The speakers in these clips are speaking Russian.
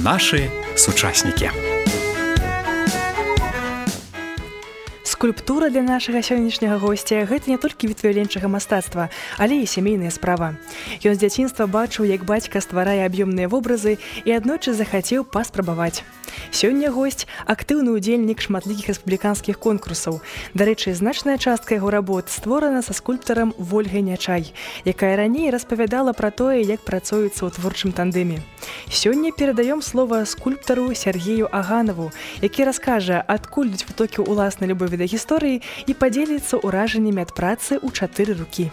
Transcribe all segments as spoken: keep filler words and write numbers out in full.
Нашы сучаснікі. Скульптура для нашага сённяшняга госця – гэта не толькі від выяўленчага мастацтва, але і сямейная справа. Ён з дзяцінства бачыў, як бацька стварае аб'ёмныя вобразы і аднойчы захацеў паспрабаваць. Сёння госць – актыўны ўдзельнік шматлікіх рэспубліканскіх конкурсаў. Дарэчы, значная частка яго работ створана са скульптарам Вольгай Нячай, якая раней распавядала пра тое, як працуецца ў творчым тандэме. Сёння перадаём слова скульптару Сергею Аганаву, які раскажа, адкуль ідуць вытокі ўласнай любові да гісторыі і падзеліцца ўражаннямі ад працы ў чатыры рукі.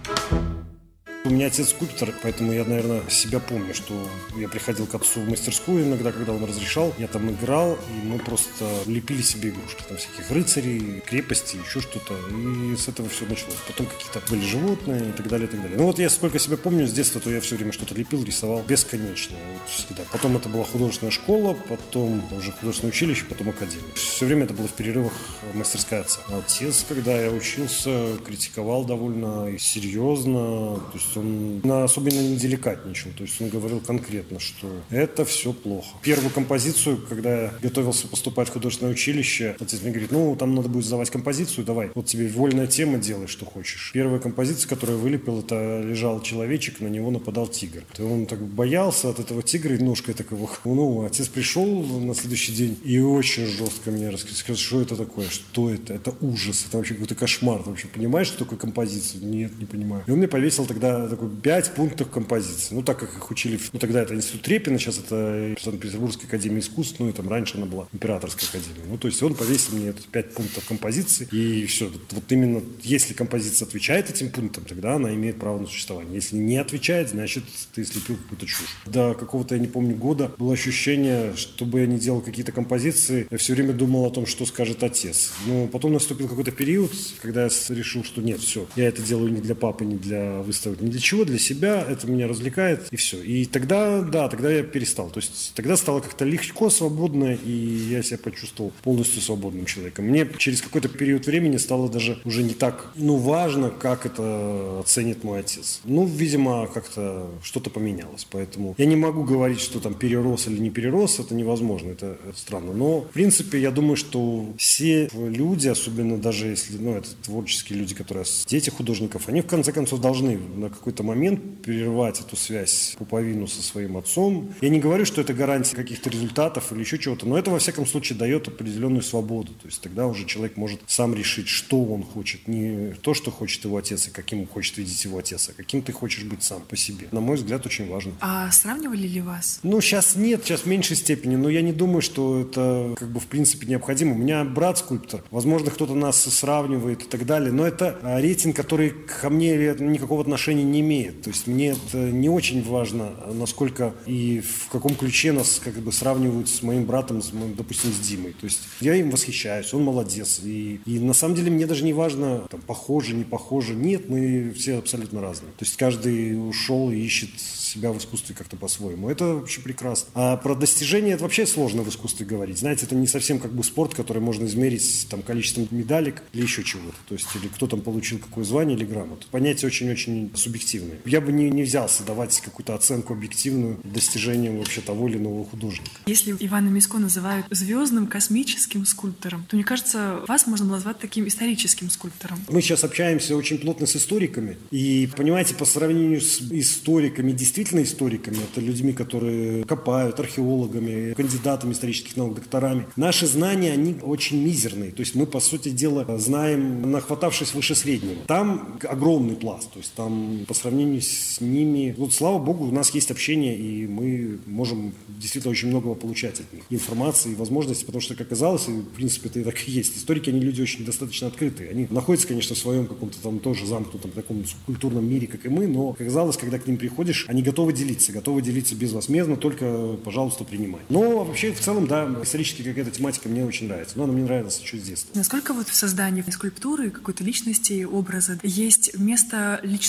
У меня отец скульптор, поэтому я, наверное, себя помню, что я приходил к отцу в мастерскую иногда, когда он разрешал, я там играл, и мы просто лепили себе игрушки, там всяких рыцарей, крепостей, еще что-то, и с этого все началось. Потом какие-то были животные и так далее, и так далее. Ну вот я сколько себя помню с детства, то я все время что-то лепил, рисовал бесконечно, вот всегда. Потом это была художественная школа, потом уже художественное училище, потом академия. Все время это было в перерывах мастерская отца. Отец, когда я учился, критиковал довольно серьезно, то есть он особенно не деликатничал, то есть он говорил конкретно, что это все плохо. Первую композицию, когда я готовился поступать в художественное училище, отец мне говорит, ну, там надо будет сдавать композицию, давай, вот тебе вольная тема, делай, что хочешь. Первая композиция, которую я вылепил, это лежал человечек, на него нападал тигр. И он так боялся от этого тигра, и ножкой так его... Ну, отец пришел на следующий день и очень жестко мне рассказал, что это такое, что это, это ужас, это вообще какой-то кошмар. Ты вообще понимаешь, что такое композиция? Нет, не понимаю. И он мне повесил тогда такой пять пунктов композиции. Ну, так как их учили, ну, тогда это институт Репина, сейчас это Санкт-Петербургская академия искусств, ну, и там раньше она была Императорская академия. Ну, то есть он повесил мне пять пунктов композиции, и все. Вот именно, если композиция отвечает этим пунктам, тогда она имеет право на существование. Если не отвечает, значит, ты слепил какую-то чушь. До какого-то, я не помню, года было ощущение, чтобы я не делал какие-то композиции, я все время думал о том, что скажет отец. Но потом наступил какой-то период, когда я решил, что нет, все, я это делаю не для папы, не для выставок, не для чего, для себя, это меня развлекает, и все. И тогда, да, тогда я перестал. То есть тогда стало как-то легко, свободно, и я себя почувствовал полностью свободным человеком. Мне через какой-то период времени стало даже уже не так, ну, важно, как это оценит мой отец. Ну, видимо, как-то что-то поменялось. Поэтому я не могу говорить, что там перерос или не перерос, это невозможно, это странно. Но, в принципе, я думаю, что все люди, особенно даже если, ну, это творческие люди, которые дети художников, они, в конце концов, должны на какой-то момент перерывать эту связь, пуповину со своим отцом. Я не говорю, что это гарантия каких-то результатов или еще чего-то, но это, во всяком случае, дает определенную свободу. То есть тогда уже человек может сам решить, что он хочет. Не то, что хочет его отец, и каким хочет видеть его отец, а каким ты хочешь быть сам по себе. На мой взгляд, очень важно. А сравнивали ли вас? Ну, сейчас нет, сейчас в меньшей степени, но я не думаю, что это, как бы, в принципе, необходимо. У меня брат скульптор, возможно, кто-то нас сравнивает и так далее, но это рейтинг, который ко мне никакого отношения не имеет. То есть мне это не очень важно, насколько и в каком ключе нас, как бы, сравнивают с моим братом, с моим, допустим, с Димой. То есть я им восхищаюсь, он молодец. И, и на самом деле мне даже не важно, там, похоже, не похоже. Нет, мы все абсолютно разные. То есть каждый ушел и ищет себя в искусстве как-то по-своему. Это вообще прекрасно. А про достижения это вообще сложно в искусстве говорить. Знаете, это не совсем как бы спорт, который можно измерить там количеством медалек или еще чего-то. То есть или кто там получил какое звание или грамоту. Понятие очень-очень субъективное. Я бы не, не взялся давать какую-то оценку объективную достижениям вообще того или иного художника. Если Ивана Миско называют звездным космическим скульптором, то, мне кажется, вас можно назвать таким историческим скульптором. Мы сейчас общаемся очень плотно с историками. И, понимаете, по сравнению с историками, действительно историками, это людьми, которые копают, археологами, кандидатами исторических наук, докторами, наши знания, они очень мизерные. То есть мы, по сути дела, знаем, нахватавшись выше среднего. Там огромный пласт. То есть там по сравнению с ними, вот слава богу, у нас есть общение, и мы можем действительно очень многого получать от них. Информации и возможностей, потому что, как оказалось, и в принципе это и так и есть. Историки, они люди очень достаточно открытые. Они находятся, конечно, в своем каком-то там тоже замкнутом таком субкультурном мире, как и мы, но, как оказалось, когда к ним приходишь, они готовы делиться, готовы делиться безвозмездно, только, пожалуйста, принимай. Но вообще, в целом, да, исторически какая-то тематика мне очень нравится. Но она мне нравилась еще с детства. Насколько вот в создании скульптуры, какой-то личности, образа есть место личному выражению?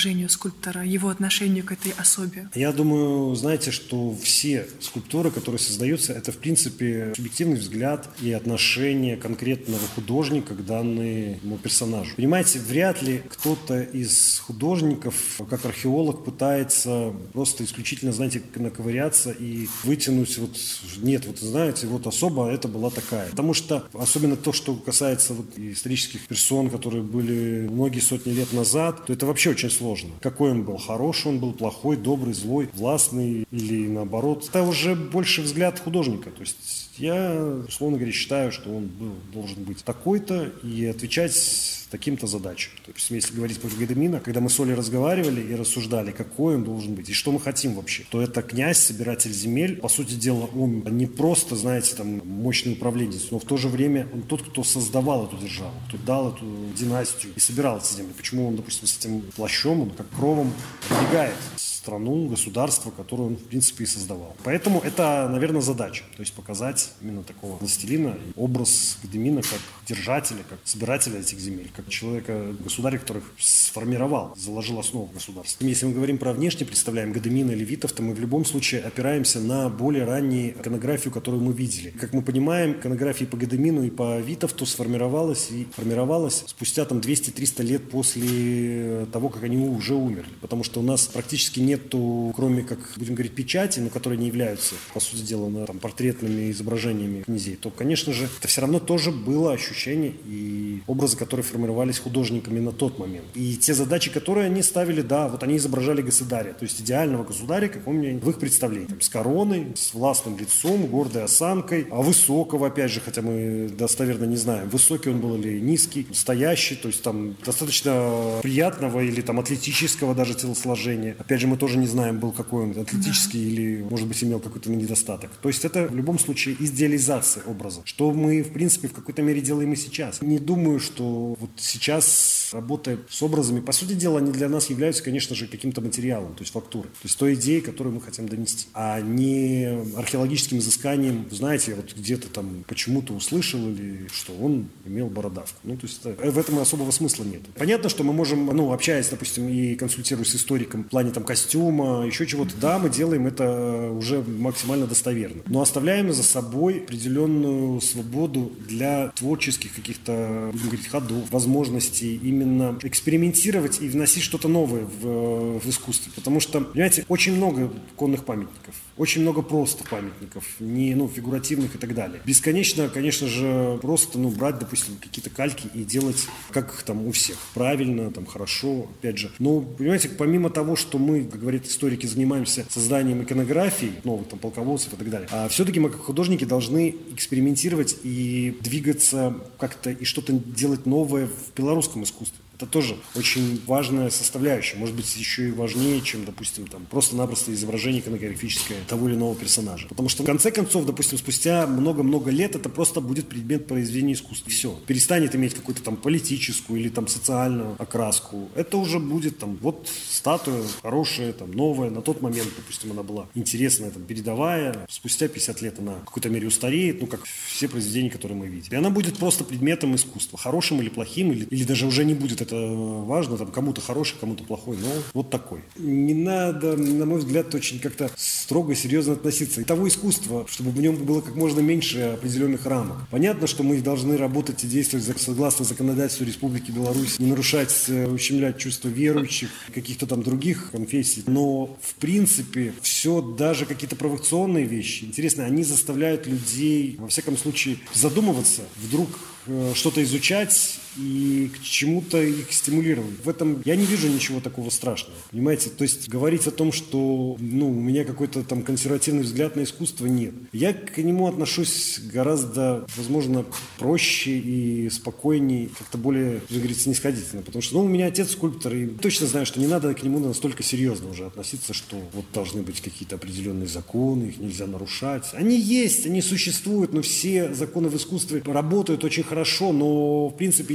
воображению скульптора, его отношению к этой особе? Я думаю, знаете, что все скульптуры, которые создаются, это, в принципе, субъективный взгляд и отношение конкретного художника к данному персонажу. Понимаете, вряд ли кто-то из художников, как археолог, пытается просто исключительно, знаете, наковыряться и вытянуть вот, нет, вот знаете, вот особо это была такая. Потому что, особенно то, что касается вот исторических персон, которые были многие сотни лет назад, то это вообще очень сложно. Какой он был? Хороший он был, плохой, добрый, злой, властный или наоборот. Это уже больше взгляд художника. То есть я, условно говоря, считаю, что он был, должен быть такой-то и отвечать таким-то задачам. То есть, если говорить про Гедемина, когда мы с Олей разговаривали и рассуждали, какой он должен быть и что мы хотим вообще, то это князь, собиратель земель. По сути дела, он не просто, знаете, там, мощный управленец, но в то же время он тот, кто создавал эту державу, кто дал эту династию и собирал эти земли. Почему он, допустим, с этим плащом, он как кровом оберегает страну, государство, которое он, в принципе, и создавал. Поэтому это, наверное, задача. То есть показать именно такого властелина, образ Гедемина как держателя, как собирателя этих земель, как человека, государя, который их сформировал, заложил основу государства. Если мы говорим про внешне представляем Гедемина или Витов, то мы в любом случае опираемся на более раннюю иконографию, которую мы видели. Как мы понимаем, иконография по Гедемину и по Витовту сформировалась и формировалась спустя там двести-триста лет после того, как они уже умерли. Потому что у нас практически нет нету, кроме как, будем говорить, печати, но которые не являются, по сути дела, на, там, портретными изображениями князей, то, конечно же, это все равно тоже было ощущение и образы, которые формировались художниками на тот момент. И те задачи, которые они ставили, да, вот они изображали государя, то есть идеального государя, как у меня в их представлении, там, с короной, с властным лицом, гордой осанкой, а высокого, опять же, хотя мы достоверно не знаем, высокий он был или низкий, стоящий, то есть там достаточно приятного или там атлетического даже телосложения. Опять же, мы тоже не знаем, был какой он, атлетический да. или, может быть, имел какой-то недостаток. То есть это в любом случае идеализация образа, что мы, в принципе, в какой-то мере делаем и сейчас. Не думаю, что вот сейчас, работая с образами, по сути дела, они для нас являются, конечно же, каким-то материалом, то есть фактурой, то есть той идеей, которую мы хотим донести, а не археологическим изысканием, знаете, вот где-то там почему-то услышал или что он имел бородавку. Ну, то есть это, в этом особого смысла нет. Понятно, что мы можем, ну, общаясь, допустим, и консультируясь с историком в плане там костюма, еще чего-то, да, мы делаем это уже максимально достоверно. Но оставляем за собой определенную свободу для творческих каких-то, будем говорить, ходов, возможностей именно экспериментировать и вносить что-то новое в, в искусство. Потому что, понимаете, очень много конных памятников, очень много просто памятников, не, ну, фигуративных и так далее. Бесконечно, конечно же, просто, ну, брать, допустим, какие-то кальки и делать, как там у всех, правильно, там, хорошо, опять же. Но, понимаете, помимо того, что мы, как говорят историки, занимаемся созданием иконографий, новых там полководцев и так далее, а все-таки мы, как художники, должны экспериментировать и двигаться как-то и что-то делать новое в белорусском искусстве. Это тоже очень важная составляющая, может быть, еще и важнее, чем, допустим, там, просто-напросто изображение иконографическое того или иного персонажа. Потому что, в конце концов, допустим, спустя много-много лет это просто будет предмет произведения искусства. Все. Перестанет иметь какую-то там политическую или там социальную окраску. Это уже будет там, вот статуя хорошая, там, новая. На тот момент, допустим, она была интересная, там, передовая. Спустя пятьдесят лет она в какой-то мере устареет, ну, как все произведения, которые мы видим. И она будет просто предметом искусства. Хорошим или плохим, или, или даже уже не будет это важно, там кому-то хороший, кому-то плохой, но вот такой. Не надо, на мой взгляд, очень как-то строго и серьезно относиться. И того искусства, чтобы в нем было как можно меньше определенных рамок. Понятно, что мы должны работать и действовать согласно законодательству Республики Беларусь, не нарушать, ущемлять чувства верующих, каких-то там других конфессий. Но, в принципе, все, даже какие-то провокационные вещи, интересно, они заставляют людей, во всяком случае, задумываться, вдруг что-то изучать и к чему-то их стимулировать. В этом я не вижу ничего такого страшного. Понимаете? То есть говорить о том, что ну, у меня какой-то там консервативный взгляд на искусство, нет. Я к нему отношусь гораздо, возможно, проще и спокойнее, как-то более, как говорится, снисходительно. Потому что ну, у меня отец скульптор, и точно знаю, что не надо к нему настолько серьезно уже относиться, что вот должны быть какие-то определенные законы, их нельзя нарушать. Они есть, они существуют, но все законы в искусстве работают очень хорошо, но, в принципе,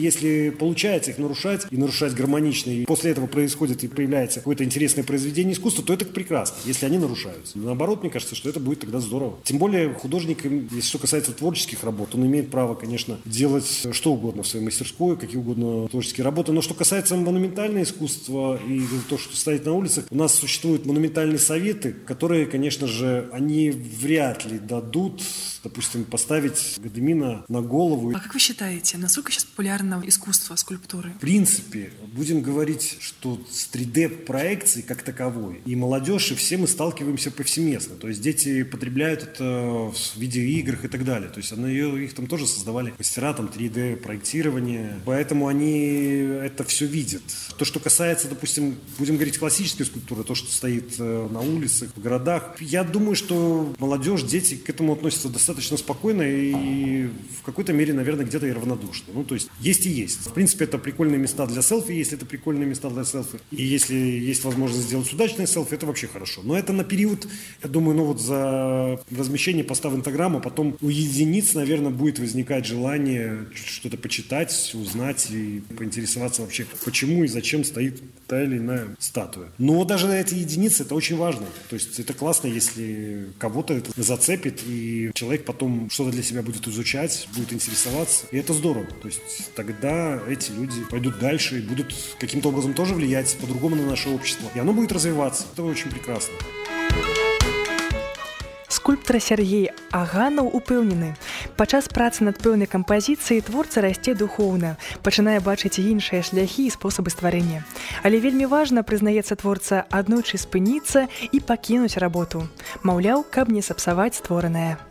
если получается их нарушать, и нарушать гармонично, и после этого происходит и появляется какое-то интересное произведение искусства, то это прекрасно, если они нарушаются. Наоборот, мне кажется, что это будет тогда здорово. Тем более художник, если что касается творческих работ, он имеет право, конечно, делать что угодно в своей мастерской, какие угодно творческие работы. Но что касается монументального искусства и то, что стоит на улицах, у нас существуют монументальные советы, которые, конечно же, они вряд ли дадут, допустим, поставить Гадемина на голову. А как вы считаете, насколько сейчас популярно искусство скульптуры? В принципе, будем говорить, что с три дэ-проекцией как таковой и молодежь, и все мы сталкиваемся повсеместно. То есть дети потребляют это в видеоиграх и так далее. То есть они, их там тоже создавали мастера там три дэ-проектирования. Поэтому они это все видят. То, что касается, допустим, будем говорить классической скульптуры, то, что стоит на улицах, в городах, я думаю, что молодежь, дети к этому относятся достаточно спокойно и в какой-то мере, наверное, где-то и равнодушно. Ну, то есть есть и есть. В принципе, это прикольные места для селфи, если это прикольные места для селфи. И если есть возможность сделать удачные селфи, это вообще хорошо. Но это на период, я думаю, ну вот за размещение поста в Инстаграм, а потом у единиц, наверное, будет возникать желание что-то почитать, узнать и поинтересоваться вообще, почему и зачем стоит та или иная статуя. Но даже эти единицы, это очень важно. То есть это классно, если кого-то это зацепит, и человек потом что-то для себя будет изучать, будет интересоваться. И это здорово. То есть тогда эти люди пойдут дальше и будут каким-то образом тоже влиять по-другому на наше общество. И оно будет развиваться. Это очень прекрасно. Скульптар Сергей Аганаў упэўнены. Падчас працы над пэўнай кампазіцыяй творца расце духоўна, пачынае бачыць іншыя шляхі і спосабы стварэння. Але вельмі важна, прызнаецца творца, аднойчы спыніцца і пакінуць работу. Маўляў, каб не сапсаваць створанае.